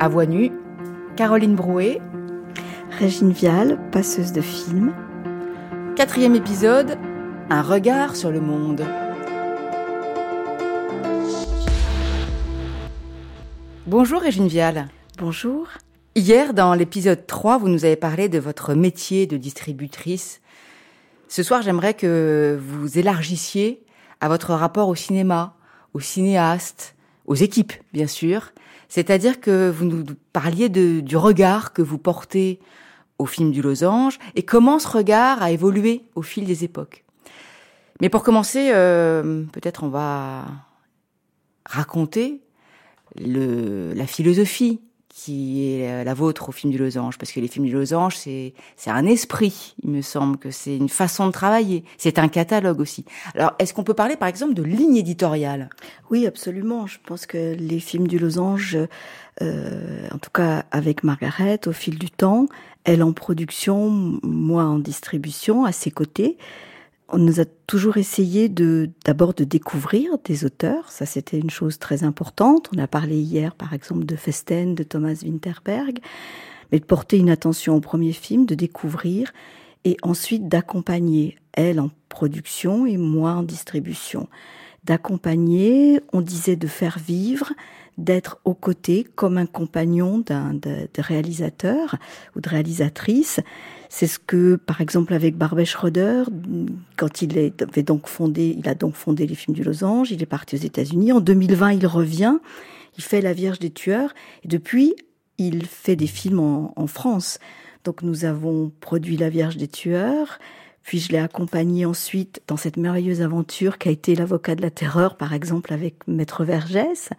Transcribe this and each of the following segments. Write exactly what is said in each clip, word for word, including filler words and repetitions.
À voix nue, Caroline Brouet, Régine Vial, passeuse de film. Quatrième épisode, un regard sur le monde. Bonjour Régine Vial. Bonjour. Hier, dans l'épisode trois, vous nous avez parlé de votre métier de distributrice. Ce soir, j'aimerais que vous élargissiez à votre rapport au cinéma, aux cinéastes, aux équipes, bien sûr. C'est-à-dire que vous nous parliez de, du regard que vous portez au film du Losange et comment ce regard a évolué au fil des époques. Mais pour commencer, euh, peut-être on va raconter le, la philosophie qui est la vôtre au film du Losange, parce que les films du Losange, c'est, c'est un esprit, il me semble que c'est une façon de travailler, c'est un catalogue aussi. Alors, est-ce qu'on peut parler par exemple de ligne éditoriale ? Oui, absolument. Je pense que les films du Losange, euh, en tout cas avec Margaret, au fil du temps, elle en production, moi en distribution, à ses côtés, on nous a toujours essayé de, d'abord de découvrir des auteurs. Ça, c'était une chose très importante. On a parlé hier, par exemple, de Festen, de Thomas Winterberg. Mais de porter une attention au premier film, de découvrir et ensuite d'accompagner, elle en production et moi en distribution. D'accompagner, on disait de faire vivre, d'être aux côtés comme un compagnon d'un de, de réalisateur ou de réalisatrice. C'est ce que, par exemple, avec Barbet Schroeder, quand il avait donc fondé, il a donc fondé les films du Losange, il est parti aux États-Unis. En deux mille vingt, il revient, il fait La Vierge des tueurs, et depuis, il fait des films en, en France. Donc, nous avons produit La Vierge des tueurs, puis je l'ai accompagné ensuite dans cette merveilleuse aventure qu'a été L'Avocat de la terreur, par exemple, avec Maître Vergès.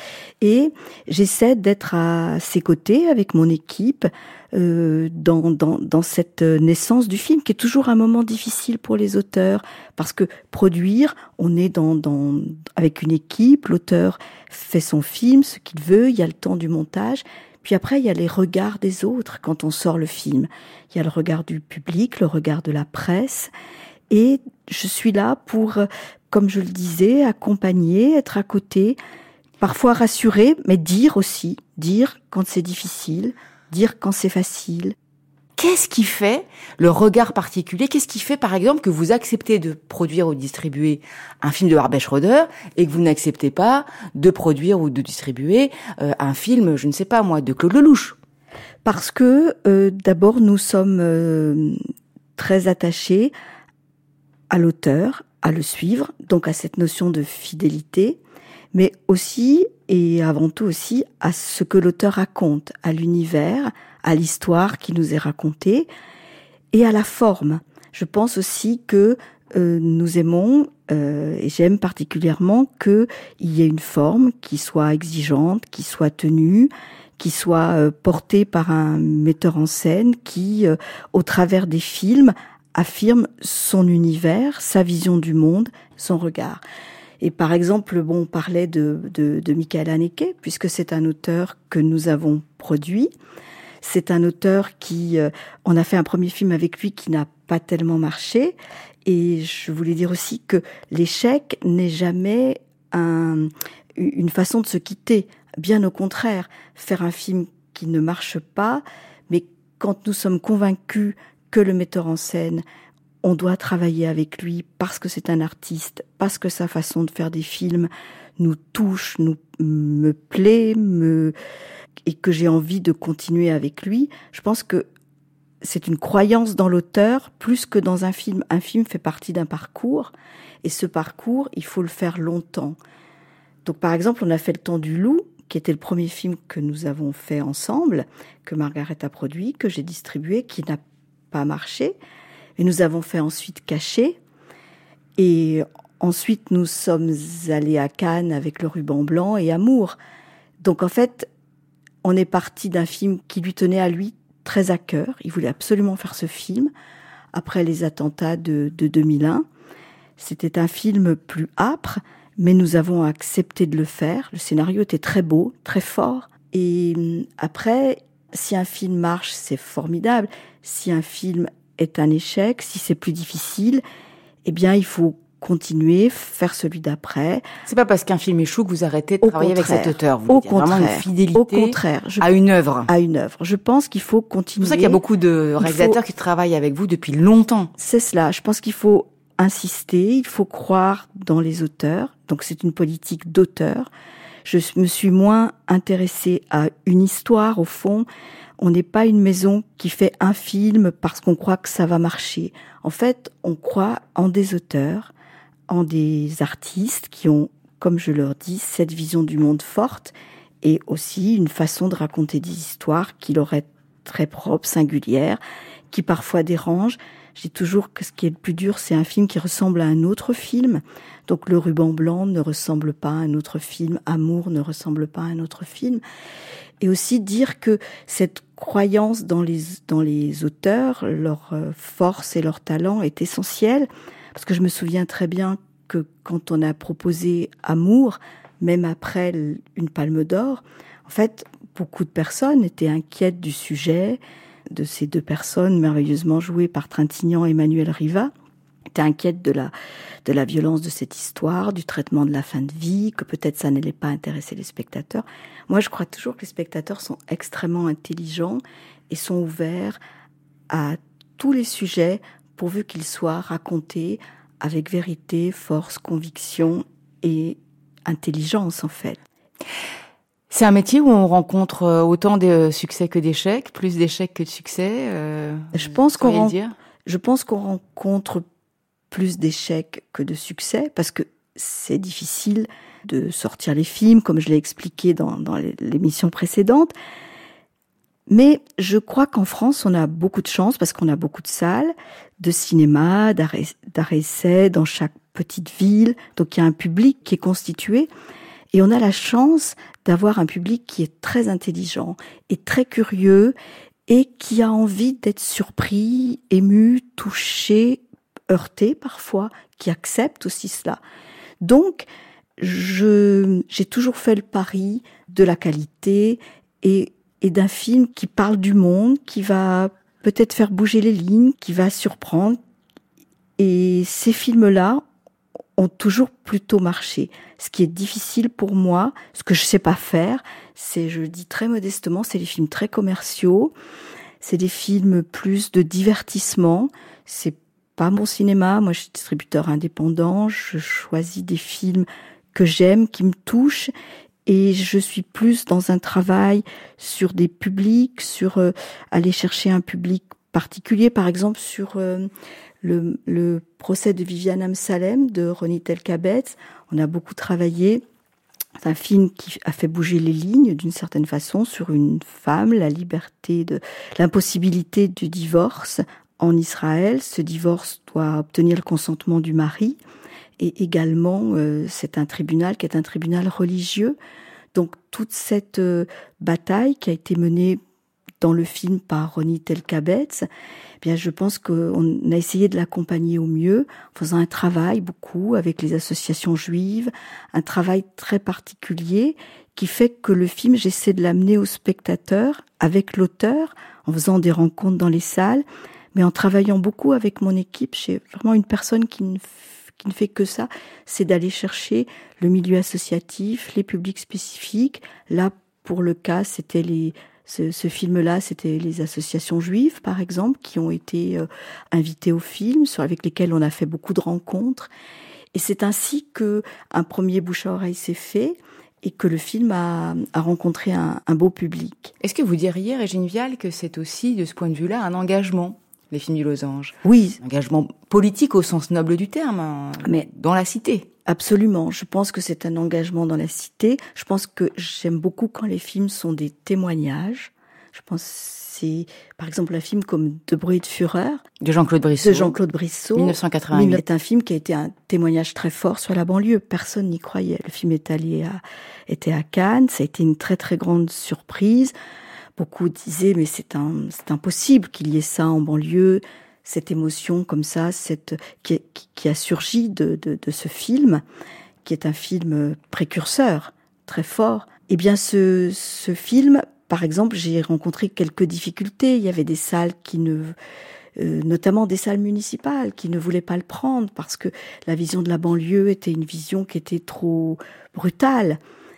Et j'essaie d'être à ses côtés avec mon équipe euh, dans, dans, dans cette naissance du film, qui est toujours un moment difficile pour les auteurs, parce que produire, on est dans, dans, avec une équipe, l'auteur fait son film, ce qu'il veut, il y a le temps du montage, puis après il y a les regards des autres quand on sort le film. Il y a le regard du public, le regard de la presse, et je suis là pour, comme je le disais, accompagner, être à côté, parfois rassurer, mais dire aussi, dire quand c'est difficile, dire quand c'est facile. Qu'est-ce qui fait le regard particulier ? Qu'est-ce qui fait, par exemple, que vous acceptez de produire ou de distribuer un film de Barbet Schroeder et que vous n'acceptez pas de produire ou de distribuer euh, un film, je ne sais pas moi, de Claude Lelouch ? Parce que, euh, d'abord, nous sommes euh, très attachés à l'auteur, à le suivre, donc à cette notion de fidélité, mais aussi et avant tout aussi à ce que l'auteur raconte, à l'univers, à l'histoire qui nous est racontée et à la forme. Je pense aussi que euh, nous aimons, euh, et j'aime particulièrement qu'il y ait une forme qui soit exigeante, qui soit tenue, qui soit euh, portée par un metteur en scène qui, euh, au travers des films, affirme son univers, sa vision du monde, son regard. Et par exemple, bon, on parlait de, de, de Michael Haneke, puisque c'est un auteur que nous avons produit. C'est un auteur qui, euh, on a fait un premier film avec lui qui n'a pas tellement marché. Et je voulais dire aussi que l'échec n'est jamais un, une façon de se quitter. Bien au contraire, faire un film qui ne marche pas, mais quand nous sommes convaincus que le metteur en scène, on doit travailler avec lui parce que c'est un artiste, parce que sa façon de faire des films nous touche, nous me plaît, me et que j'ai envie de continuer avec lui. Je pense que c'est une croyance dans l'auteur plus que dans un film. Un film fait partie d'un parcours et ce parcours, il faut le faire longtemps. Donc par exemple, on a fait Le Temps du loup, qui était le premier film que nous avons fait ensemble, que Margaret a produit, que j'ai distribué, qui n'a pas marché. Et nous avons fait ensuite Caché. Et ensuite, nous sommes allés à Cannes avec Le Ruban Blanc et Amour. Donc en fait, on est parti d'un film qui lui tenait à lui très à cœur. Il voulait absolument faire ce film. Après les attentats de, de deux mille un, c'était un film plus âpre, mais nous avons accepté de le faire. Le scénario était très beau, très fort. Et après, si un film marche, c'est formidable. Si un film est un échec, si c'est plus difficile, eh bien, il faut continuer, faire celui d'après. C'est pas parce qu'un film échoue que vous arrêtez de au travailler avec cet auteur. Vous au dites, contraire, vraiment une fidélité au contraire, je, à une œuvre. À une œuvre. Je pense qu'il faut continuer. C'est pour ça qu'il y a beaucoup de réalisateurs faut... qui travaillent avec vous depuis longtemps. C'est cela. Je pense qu'il faut insister, il faut croire dans les auteurs. Donc c'est une politique d'auteur. Je me suis moins intéressée à une histoire, au fond. On n'est pas une maison qui fait un film parce qu'on croit que ça va marcher. En fait, on croit en des auteurs, en des artistes qui ont, comme je leur dis, cette vision du monde forte et aussi une façon de raconter des histoires qui leur est très propre, singulière, qui parfois dérange. Je dis toujours que ce qui est le plus dur, c'est un film qui ressemble à un autre film. Donc Le Ruban Blanc ne ressemble pas à un autre film, Amour ne ressemble pas à un autre film. Et aussi dire que cette croyance dans les, dans les auteurs, leur force et leur talent est essentielle. Parce que je me souviens très bien que quand on a proposé Amour, même après une Palme d'Or, en fait, beaucoup de personnes étaient inquiètes du sujet, de ces deux personnes merveilleusement jouées par Trintignant et Emmanuel Riva, étaient inquiètes de la, de la violence de cette histoire, du traitement de la fin de vie, que peut-être ça n'allait pas intéresser les spectateurs. Moi, je crois toujours que les spectateurs sont extrêmement intelligents et sont ouverts à tous les sujets pourvu qu'ils soient racontés avec vérité, force, conviction et intelligence, en fait. C'est un métier où on rencontre autant de succès que d'échecs, plus d'échecs que de succès. Euh, je pense qu'on ren- je pense qu'on rencontre plus d'échecs que de succès parce que c'est difficile de sortir les films, comme je l'ai expliqué dans, dans l'émission précédente. Mais je crois qu'en France, on a beaucoup de chance parce qu'on a beaucoup de salles de cinéma, d'arrêt-essai dans chaque petite ville. Donc il y a un public qui est constitué. Et on a la chance d'avoir un public qui est très intelligent et très curieux et qui a envie d'être surpris, ému, touché, heurté parfois, qui accepte aussi cela. Donc, je, j'ai toujours fait le pari de la qualité et, et d'un film qui parle du monde, qui va peut-être faire bouger les lignes, qui va surprendre. Et ces films-là ont toujours plutôt marché. Ce qui est difficile pour moi, ce que je sais pas faire, c'est, je le dis très modestement, c'est des films très commerciaux, c'est des films plus de divertissement, c'est pas mon cinéma, moi je suis distributeur indépendant, je choisis des films que j'aime, qui me touchent, et je suis plus dans un travail sur des publics, sur euh, aller chercher un public particulier, par exemple sur euh, le, le procès de Viviane Amsalem de Ronnie Telkabetz. On a beaucoup travaillé. C'est un film qui a fait bouger les lignes d'une certaine façon sur une femme, la liberté de, l'impossibilité du divorce en Israël. Ce divorce doit obtenir le consentement du mari. Et également, euh, c'est un tribunal qui est un tribunal religieux. Donc toute cette euh, bataille qui a été menée dans le film par Ronnie Telkabetz, eh bien, je pense qu'on a essayé de l'accompagner au mieux, en faisant un travail beaucoup avec les associations juives, un travail très particulier qui fait que le film, j'essaie de l'amener au spectateur avec l'auteur, en faisant des rencontres dans les salles, mais en travaillant beaucoup avec mon équipe. J'ai vraiment une personne qui ne qui ne fait que ça, c'est d'aller chercher le milieu associatif, les publics spécifiques. Là, pour le cas, c'était les Ce, ce film-là, c'était les associations juives, par exemple, qui ont été euh, invitées au film, sur, avec lesquelles on a fait beaucoup de rencontres. Et c'est ainsi que un premier bouche à oreille s'est fait et que le film a, a rencontré un, un beau public. Est-ce que vous diriez, Régine Vial, que c'est aussi, de ce point de vue-là, un engagement, les films du Losange? Oui. Un engagement politique au sens noble du terme, hein, mais dans la cité. Absolument. Je pense que c'est un engagement dans la cité. Je pense que j'aime beaucoup quand les films sont des témoignages. Je pense que c'est, par exemple, un film comme De bruit et de fureur. De Jean-Claude Brissot. De Jean-Claude Brissot. dix-neuf cent quatre-vingt-huit. C'est un film qui a été un témoignage très fort sur la banlieue. Personne n'y croyait. Le film est allé à, était à Cannes. Ça a été une très, très grande surprise. Beaucoup disaient, mais c'est un, c'est impossible qu'il y ait ça en banlieue. Cette émotion comme ça, cette, qui, qui a surgi de, de, de ce film, qui est un film précurseur, très fort. Eh bien, ce, ce film, par exemple, j'ai rencontré quelques difficultés. Il y avait des salles qui ne, euh, notamment des salles municipales qui ne voulaient pas le prendre parce que la vision de la banlieue était une vision qui était trop brutale.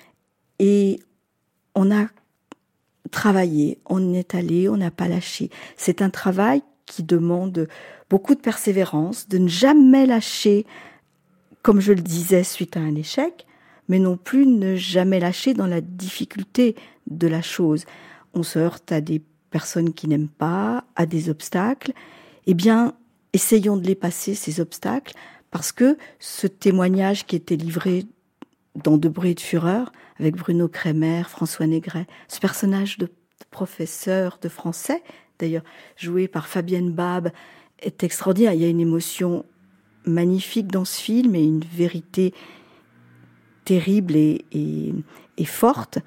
Et on a travaillé, on est allé, on n'a pas lâché. C'est un travail qui demande beaucoup de persévérance, de ne jamais lâcher, comme je le disais, suite à un échec, mais non plus ne jamais lâcher dans la difficulté de la chose. On se heurte à des personnes qui n'aiment pas, à des obstacles. Eh bien, essayons de les passer, ces obstacles, parce que ce témoignage qui était livré dans De bruit et de fureur, avec Bruno Kremer, François Négret, ce personnage de professeur de français, d'ailleurs joué par Fabienne Bab, est extraordinaire. Il y a une émotion magnifique dans ce film et une vérité terrible et, et, et forte.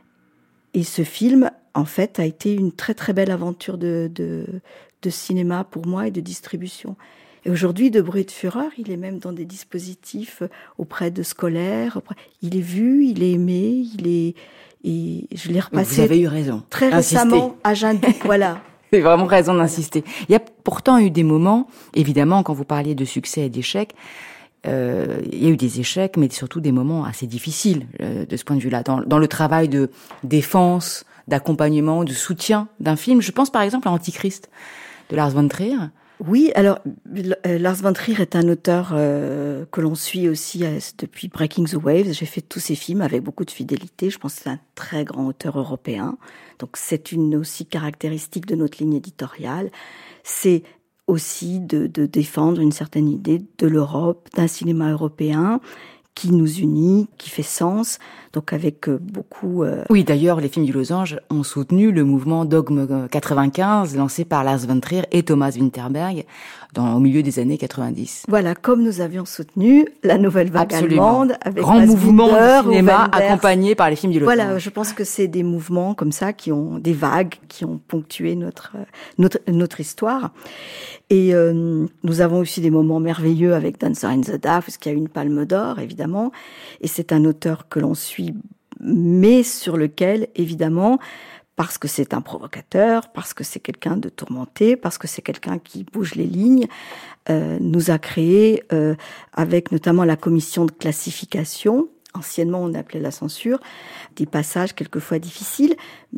Et ce film, en fait, a été une très très belle aventure de, de, de cinéma pour moi et de distribution. Et aujourd'hui, De bruit et de fureur, il est même dans des dispositifs auprès de scolaires. Auprès... Il est vu, il est aimé, il est... Et je l'ai repassé. Vous avez eu raison. Très récemment à Jeanne-Duc, voilà. Vous avez vraiment raison d'insister. Il y a pourtant eu des moments, évidemment, quand vous parliez de succès et d'échecs, euh, il y a eu des échecs, mais surtout des moments assez difficiles euh, de ce point de vue-là. Dans, dans le travail de défense, d'accompagnement, de soutien d'un film. Je pense par exemple à Antichrist de Lars von Trier. Oui, alors Lars von Trier est un auteur euh, que l'on suit aussi euh, depuis Breaking the Waves. J'ai fait tous ses films avec beaucoup de fidélité. Je pense que c'est un très grand auteur européen. Donc c'est une aussi caractéristique de notre ligne éditoriale. C'est aussi de, de défendre une certaine idée de l'Europe, d'un cinéma européen qui nous unit, qui fait sens, donc avec beaucoup... Euh... Oui, d'ailleurs, les films du Losange ont soutenu le mouvement Dogme quatre-vingt-quinze, lancé par Lars von Trier et Thomas Winterberg dans, au milieu des années quatre-vingt-dix. Voilà, comme nous avions soutenu la nouvelle vague Absolument. allemande, avec grand mouvement de cinéma accompagné par les films du Losange. Voilà, je pense que c'est des mouvements comme ça, qui ont des vagues, qui ont ponctué notre, notre, notre histoire. Et euh, nous avons aussi des moments merveilleux avec Dancer in the Dark, parce qu'il y a eu une palme d'or, évidemment. Et c'est un auteur que l'on suit, mais sur lequel, évidemment, parce que c'est un provocateur, parce que c'est quelqu'un de tourmenté, parce que c'est quelqu'un qui bouge les lignes, euh, nous a créé, euh, avec notamment la commission de classification, anciennement on appelait la censure, des passages quelquefois difficiles,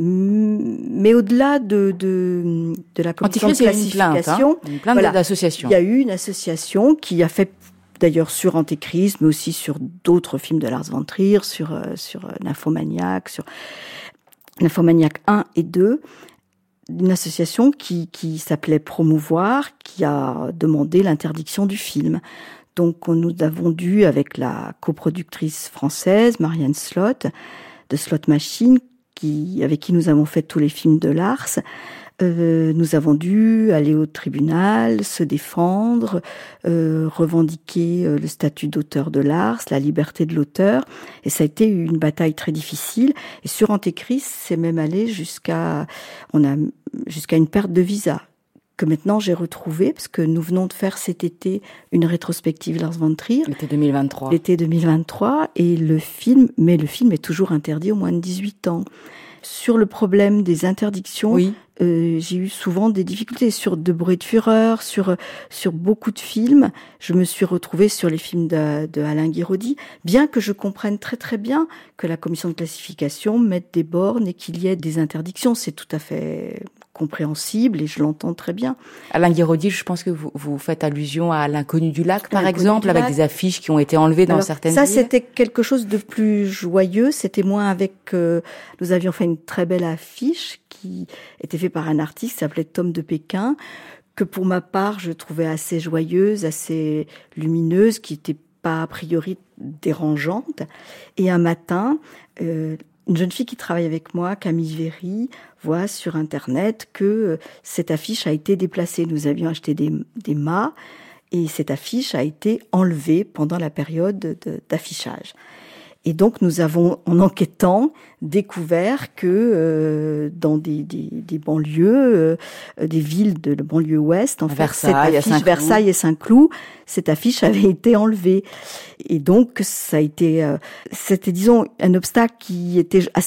mais au-delà de, de, de la commission de classification, il y a une plainte, hein, une plainte voilà, d'association. Il y a eu une association qui a fait, d'ailleurs sur Antéchrist, mais aussi sur d'autres films de Lars von Trier, sur, euh, sur Nymphomaniac, sur Nymphomaniac un et deux, une association qui, qui s'appelait Promouvoir, qui a demandé l'interdiction du film. Donc, nous avons dû, avec la coproductrice française, Marianne Slot, de Slot Machine, qui, avec qui nous avons fait tous les films de Lars, euh, nous avons dû aller au tribunal, se défendre, euh, revendiquer euh, le statut d'auteur de Lars, la liberté de l'auteur. Et ça a été une bataille très difficile. Et sur Antéchrist, c'est même allé jusqu'à, on a, jusqu'à une perte de visa, que maintenant j'ai retrouvé, parce que nous venons de faire cet été une rétrospective Lars von Trier. L'été deux mille vingt-trois. L'été deux mille vingt-trois, et le film, mais le film est toujours interdit aux moins de dix-huit ans. Sur le problème des interdictions, oui. euh, j'ai eu souvent des difficultés sur De bruit et de fureur, sur sur beaucoup de films. Je me suis retrouvée sur les films de, de Alain Guiraudy, bien que je comprenne très très bien que la commission de classification mette des bornes et qu'il y ait des interdictions. C'est tout à fait compréhensible et je l'entends très bien. Alain Guiraudy, je pense que vous, vous faites allusion à L'Inconnu du lac, par L'Inconnu exemple, avec lac. des affiches qui ont été enlevées dans Alors, certaines ça, villes. Ça, c'était quelque chose de plus joyeux. C'était moins avec... Euh, nous avions fait une très belle affiche qui était faite par un artiste qui s'appelait Tom de Pékin, que pour ma part, je trouvais assez joyeuse, assez lumineuse, qui n'était pas a priori dérangeante. Et un matin... Euh, une jeune fille qui travaille avec moi, Camille Véry, voit sur Internet que euh, cette affiche a été déplacée. Nous avions acheté des, des mâts et cette affiche a été enlevée pendant la période de, d'affichage. Et donc, nous avons, en enquêtant, découvert que euh, dans des, des, des banlieues, euh, des villes de la banlieue ouest, en fait, cette affiche Versailles et Saint-Cloud, cette affiche avait été enlevée. Et donc, ça a été, euh, c'était, disons, un obstacle qui était assez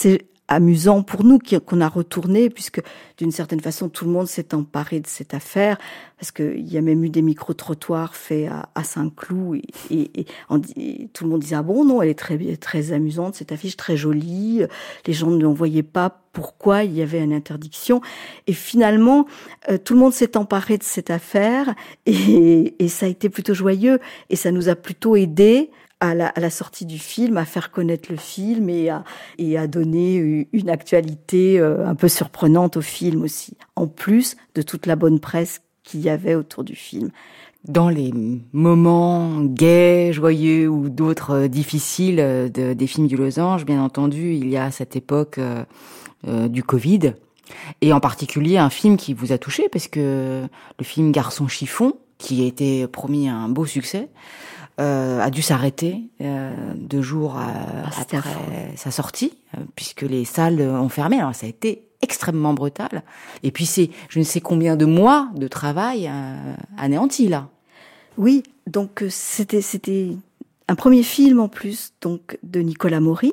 amusant pour nous qu'on a retourné, puisque d'une certaine façon tout le monde s'est emparé de cette affaire, parce qu'il y a même eu des micro-trottoirs faits à, à Saint-Cloud, et, et, et, et tout le monde disait ah bon non, elle est très très amusante cette affiche, très jolie, les gens ne voyaient pas pourquoi il y avait une interdiction, et finalement euh, tout le monde s'est emparé de cette affaire, et, et ça a été plutôt joyeux, et ça nous a plutôt aidé à la, à la sortie du film, à faire connaître le film et à, et à donner une actualité un peu surprenante au film aussi, en plus de toute la bonne presse qu'il y avait autour du film. Dans les moments gais, joyeux ou d'autres difficiles de, des films du Losange, bien entendu, il y a cette époque euh, euh, du Covid, et en particulier un film qui vous a touché, parce que le film Garçon chiffon, qui a été promis un beau succès, Euh, a dû s'arrêter euh, deux jours à, ah, après sa sortie, euh, puisque les salles ont fermé. Alors ça a été extrêmement brutal. Et puis c'est je ne sais combien de mois de travail euh, anéanti là. Oui, donc c'était c'était un premier film en plus donc de Nicolas Maury,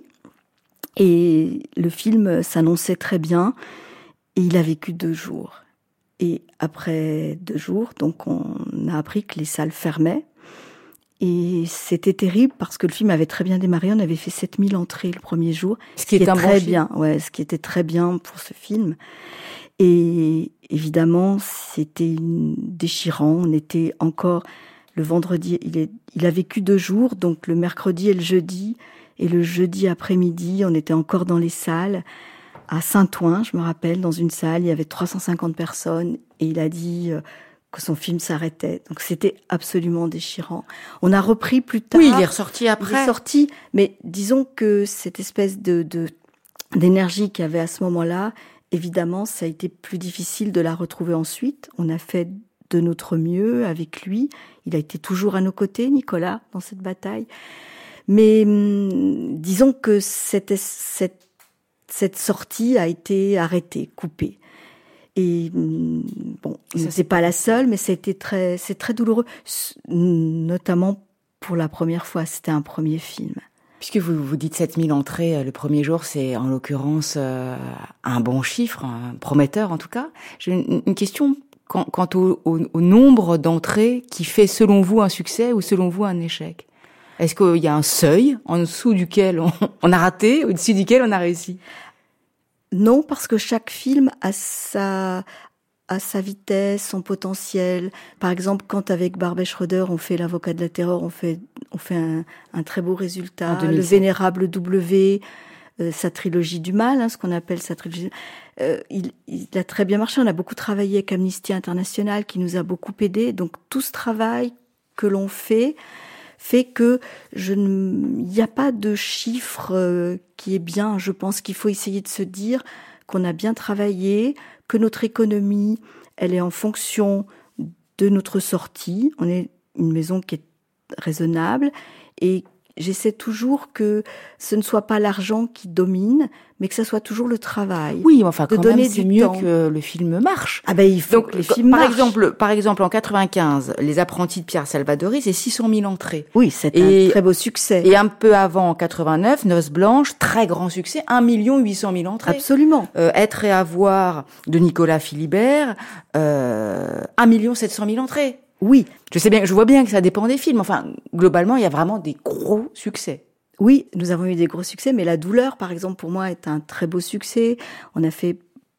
et le film s'annonçait très bien, et il a vécu deux jours. Et après deux jours, donc on a appris que les salles fermaient. Et c'était terrible parce que le film avait très bien démarré. On avait fait sept mille entrées le premier jour. Ce qui est un très bon bien. Ouais, ce qui était très bien pour ce film. Et évidemment, c'était déchirant. On était encore le vendredi. Il est, il a vécu deux jours. Donc le mercredi et le jeudi. Et le jeudi après-midi, on était encore dans les salles. À Saint-Ouen, je me rappelle, dans une salle, il y avait trois cent cinquante personnes. Et il a dit que son film s'arrêtait. Donc c'était absolument déchirant. On a repris plus tard. Oui, il est ressorti après. Il est sorti, mais disons que cette espèce de, de d'énergie qu'il y avait à ce moment-là, évidemment, ça a été plus difficile de la retrouver ensuite. On a fait de notre mieux avec lui. Il a été toujours à nos côtés, Nicolas, dans cette bataille. Mais hum, disons que cette, cette, cette sortie a été arrêtée, coupée. Et bon, c'est pas la seule, mais c'était très, c'est très douloureux, notamment pour la première fois. C'était un premier film. Puisque vous vous dites sept mille entrées le premier jour, c'est en l'occurrence euh, un bon chiffre, un prometteur en tout cas. J'ai une, une question quant, quant au, au, au nombre d'entrées qui fait selon vous un succès ou selon vous un échec. Est-ce qu'il y a un seuil en dessous duquel on, on a raté, au-dessus duquel on a réussi? Non, parce que chaque film a sa, a sa vitesse, son potentiel. Par exemple, quand avec Barbet Schroeder, on fait L'Avocat de la Terreur, on fait, on fait un, un très beau résultat. Le Vénérable W, euh, sa trilogie du mal, hein, ce qu'on appelle sa trilogie. Euh, il, il a très bien marché. On a beaucoup travaillé avec Amnesty International, qui nous a beaucoup aidés. Donc tout ce travail que l'on fait fait que je ne, il n'y a pas de chiffre euh, qui est bien. Je pense qu'il faut essayer de se dire qu'on a bien travaillé, que notre économie, elle est en fonction de notre sortie. On est une maison qui est raisonnable, et j'essaie toujours que ce ne soit pas l'argent qui domine, mais que ça soit toujours le travail. Oui, enfin, quand de donner même, c'est du mieux temps. que le film marche. Ah ben, il faut Donc, que les films par marchent. exemple, par exemple, en quatre-vingt-quinze, Les Apprentis de Pierre Salvadori, c'est six cent mille entrées. Oui, c'est Et- un très beau succès. Et un peu avant, en quatre-vingt-neuf, Noces Blanches, très grand succès, un million huit cent mille entrées. Absolument. Euh, Être et avoir de Nicolas Philibert, euh, un million sept cent mille entrées. Oui, Je sais bien, je vois bien que ça dépend des films. Enfin, globalement, il y a vraiment des gros succès. oui, nous avons eu des gros succès, mais La Douleur, par exemple, pour moi, est un très beau succès. On a fait,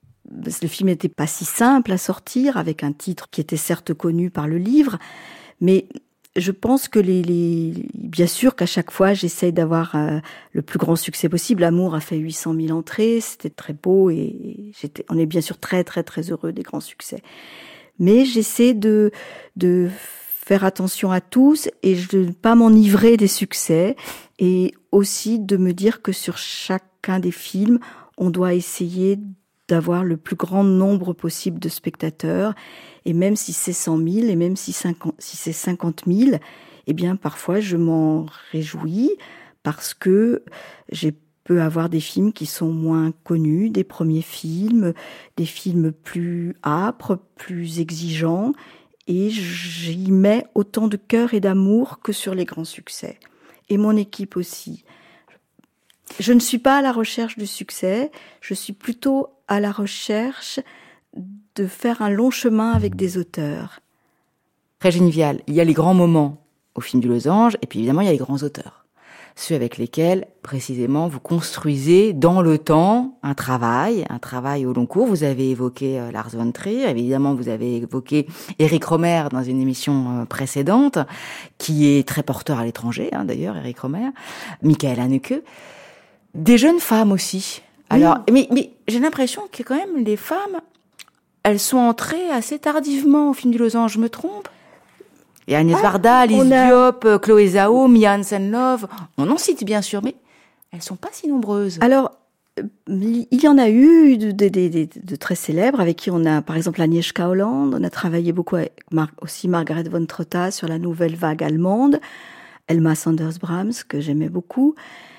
le film n'était pas si simple à sortir, avec un titre qui était certes connu par le livre, mais je pense que les, les bien sûr qu'à chaque fois, j'essaye d'avoir euh, le plus grand succès possible. L'amour a fait huit cent mille entrées, c'était très beau, et j'étais, on est bien sûr très, très, très heureux des grands succès. Mais j'essaie de, de faire attention à tous et de ne pas m'enivrer des succès, et aussi de me dire que sur chacun des films, on doit essayer d'avoir le plus grand nombre possible de spectateurs, et même si c'est cent mille, et même si, cinquante, si c'est cinquante mille, eh bien parfois je m'en réjouis, parce que j'ai peut avoir des films qui sont moins connus, des premiers films, des films plus âpres, plus exigeants, et j'y mets autant de cœur et d'amour que sur les grands succès. Et mon équipe aussi. Je ne suis pas à la recherche du succès, je suis plutôt à la recherche de faire un long chemin avec des auteurs. Régine Vial, il y a les grands moments au film du Losange, et puis évidemment il y a les grands auteurs. Ceux avec lesquels, précisément, vous construisez dans le temps un travail, un travail au long cours. Vous avez évoqué euh, Lars von Trier, évidemment vous avez évoqué Éric Rohmer dans une émission euh, précédente, qui est très porteur à l'étranger, hein, d'ailleurs, Éric Rohmer, Michael Haneke. Des jeunes femmes aussi. Alors, oui. mais, mais j'ai l'impression que quand même les femmes, elles sont entrées assez tardivement au film du Losange, je me trompe? Il y a Agnès ah, Varda, Alice a... Diop, Chloé Zhao, Mia Hansen-Løve. On en cite bien sûr, mais elles sont pas si nombreuses. Alors, il y en a eu de, de, de, de, de très célèbres avec qui on a, par exemple, Agnieszka Holland. On a travaillé beaucoup avec Mar- aussi Margaret von Trotta sur la nouvelle vague allemande. Elma Sanders-Brahms, que j'aimais beaucoup.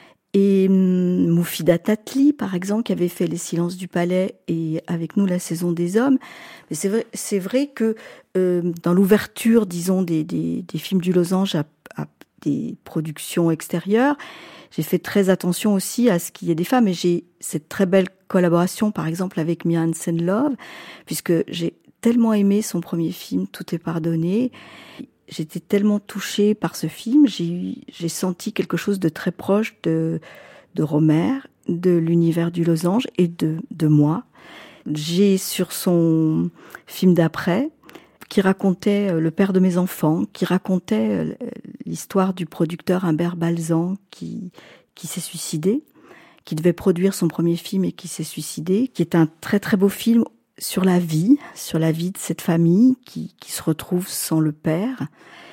Et hum, Moufida Tatli, par exemple, qui avait fait Les Silences du Palais et avec nous La Saison des Hommes. Mais c'est vrai, c'est vrai que euh, dans l'ouverture, disons, des, des, des films du Losange à, à des productions extérieures, j'ai fait très attention aussi à ce qu'il y ait des femmes. Et j'ai cette très belle collaboration, par exemple, avec Mia Hansen-Løve, puisque j'ai tellement aimé son premier film, Tout est pardonné. J'étais tellement touchée par ce film, j'ai eu, j'ai senti quelque chose de très proche de, de Rohmer, de l'univers du Losange et de, de moi. J'ai sur son film d'après, qui racontait le père de mes enfants, qui racontait l'histoire du producteur Humbert Balzan qui, qui s'est suicidé, qui devait produire son premier film et qui s'est suicidé, qui est un très très beau film sur la vie, sur la vie de cette famille qui, qui se retrouve sans le père.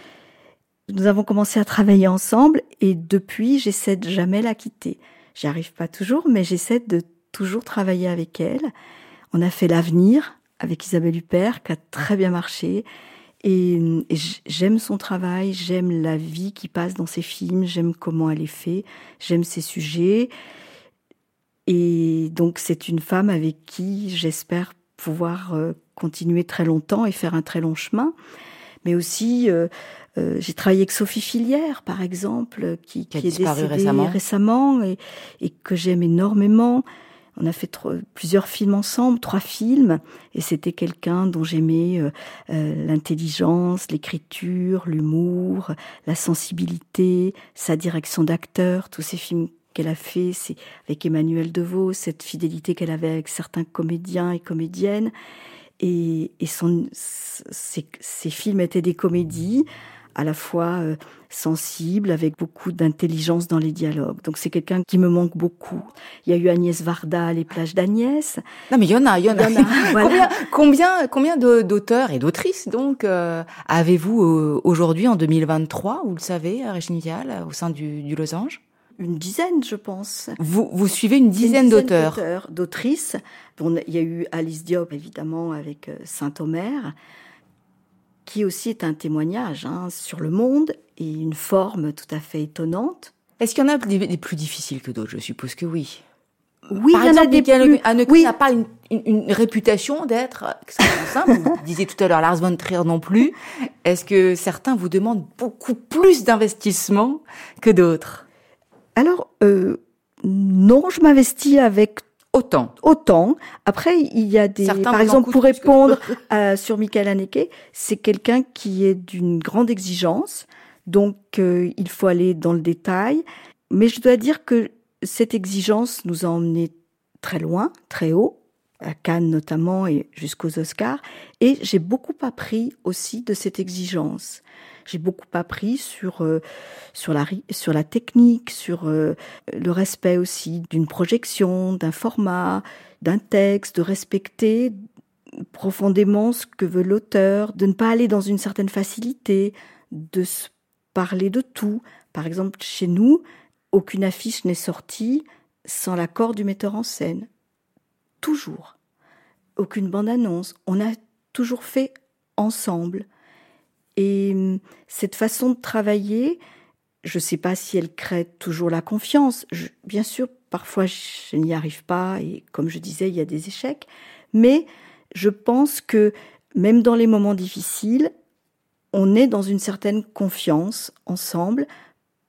Nous avons commencé à travailler ensemble et depuis, j'essaie de jamais la quitter. J'y arrive pas toujours, mais j'essaie de toujours travailler avec elle. On a fait L'Avenir avec Isabelle Huppert, qui a très bien marché. Et, et j'aime son travail, j'aime la vie qui passe dans ses films, j'aime comment elle est faite, j'aime ses sujets. Et donc, c'est une femme avec qui j'espère pouvoir euh, continuer très longtemps et faire un très long chemin. Mais aussi, euh, euh, j'ai travaillé avec Sophie Filière, par exemple, qui, qui, qui est décédée récemment, récemment et, et que j'aime énormément. On a fait trois, plusieurs films ensemble, trois films, et c'était quelqu'un dont j'aimais euh, euh, l'intelligence, l'écriture, l'humour, la sensibilité, sa direction d'acteur, tous ces films qu'elle a fait, c'est avec Emmanuel Devaux, cette fidélité qu'elle avait avec certains comédiens et comédiennes. Et, et son, ses, ses films étaient des comédies à la fois euh, sensibles, avec beaucoup d'intelligence dans les dialogues. Donc c'est quelqu'un qui me manque beaucoup. Il y a eu Agnès Varda, Les plages d'Agnès. Non mais il y en a, il y en a. Il y en a. Voilà. Combien, combien, combien de, d'auteurs et d'autrices donc euh, avez-vous euh, aujourd'hui en deux mille vingt-trois, vous le savez, Régine Vial, au sein du, du Losange? Une dizaine, je pense. Vous, vous suivez une dizaine, une dizaine d'auteurs. d'auteurs, d'autrices. Bon, il y a eu Alice Diop, évidemment, avec Saint-Omer, qui aussi est un témoignage hein, sur le monde et une forme tout à fait étonnante. Est-ce qu'il y en a des, des plus difficiles que d'autres? Je suppose que oui. Oui, Par il y exemple, en a des plus... Haneke oui. n'a pas une, une, une réputation d'être simple. Vous disiez tout à l'heure Lars von Trier non plus. Est-ce que certains vous demandent beaucoup plus d'investissement que d'autres? Alors, euh, non, je m'investis avec autant. Autant. Après, il y a des... Certains par exemple, pour répondre que... à, sur Michael Haneke, c'est quelqu'un qui est d'une grande exigence. Donc, euh, il faut aller dans le détail. Mais je dois dire que cette exigence nous a emmenés très loin, très haut, à Cannes notamment et jusqu'aux Oscars. Et j'ai beaucoup appris aussi de cette exigence. J'ai beaucoup appris sur euh, sur la sur la technique, sur euh, le respect aussi d'une projection, d'un format, d'un texte, de respecter profondément ce que veut l'auteur, de ne pas aller dans une certaine facilité, de se parler de tout. Par exemple, chez nous, aucune affiche n'est sortie sans l'accord du metteur en scène. Toujours. Aucune bande-annonce. On a toujours fait ensemble. Et cette façon de travailler, je ne sais pas si elle crée toujours la confiance. Je, bien sûr, parfois, je n'y arrive pas et comme je disais, il y a des échecs. Mais je pense que même dans les moments difficiles, on est dans une certaine confiance ensemble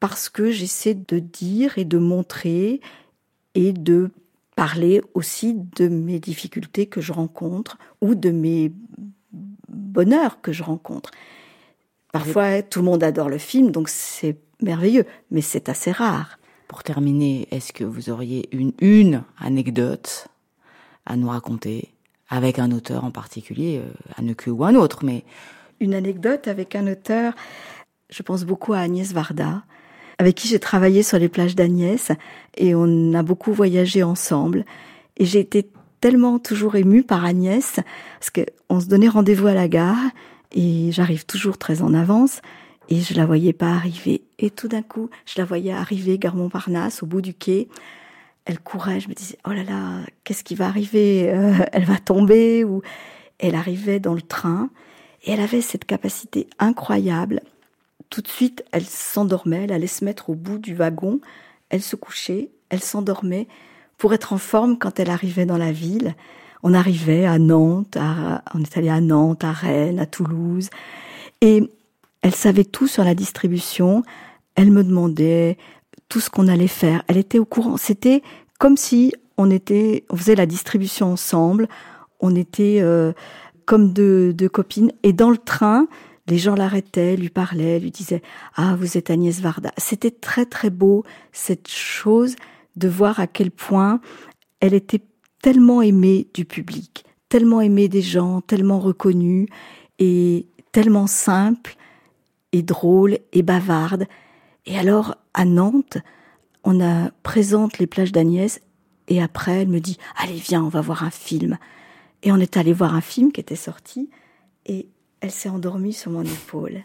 parce que j'essaie de dire et de montrer et de parler aussi de mes difficultés que je rencontre ou de mes bonheurs que je rencontre. Parfois, tout le monde adore le film, donc c'est merveilleux, mais c'est assez rare. Pour terminer, est-ce que vous auriez une, une anecdote à nous raconter avec un auteur en particulier, Anneke ou un autre, mais... Une anecdote avec un auteur, je pense beaucoup à Agnès Varda, avec qui j'ai travaillé sur les plages d'Agnès, et on a beaucoup voyagé ensemble. Et j'ai été tellement toujours émue par Agnès, parce qu'on se donnait rendez-vous à la gare, et j'arrive toujours très en avance, et je la voyais pas arriver. Et tout d'un coup, je la voyais arriver gare Montparnasse, au bout du quai. Elle courait, je me disais, oh là là, qu'est-ce qui va arriver ? euh, Elle va tomber ou... Elle arrivait dans le train, et elle avait cette capacité incroyable. Tout de suite, elle s'endormait, elle allait se mettre au bout du wagon, elle se couchait, elle s'endormait pour être en forme quand elle arrivait dans la ville. On arrivait à Nantes, à... on est allé à Nantes, à Rennes, à Toulouse, et elle savait tout sur la distribution. Elle me demandait tout ce qu'on allait faire. Elle était au courant. C'était comme si on était, on faisait la distribution ensemble. On était euh, comme deux, deux copines. Et dans le train, les gens l'arrêtaient, lui parlaient, lui disaient « Ah, vous êtes Agnès Varda ». C'était très très beau, cette chose de voir à quel point elle était tellement aimée du public, tellement aimée des gens, tellement reconnue et tellement simple et drôle et bavarde. Et alors, à Nantes, on a, présente les plages d'Agnès, et après, elle me dit « Allez, viens, on va voir un film ». Et on est allé voir un film qui était sorti, et elle s'est endormie sur mon épaule.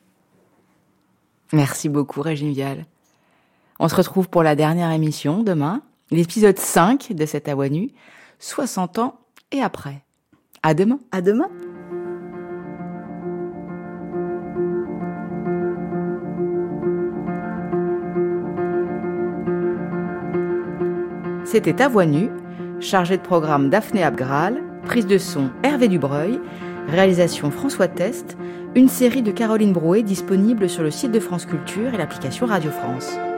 Merci beaucoup, Régine Vial. On se retrouve pour la dernière émission, demain, l'épisode cinq de cette A Voix Nue, soixante ans et après. À demain. À demain. C'était À Voix Nue, chargé de programme Daphné Abgral, prise de son Hervé Dubreuil, réalisation François Test, une série de Caroline Brouet disponible sur le site de France Culture et l'application Radio France.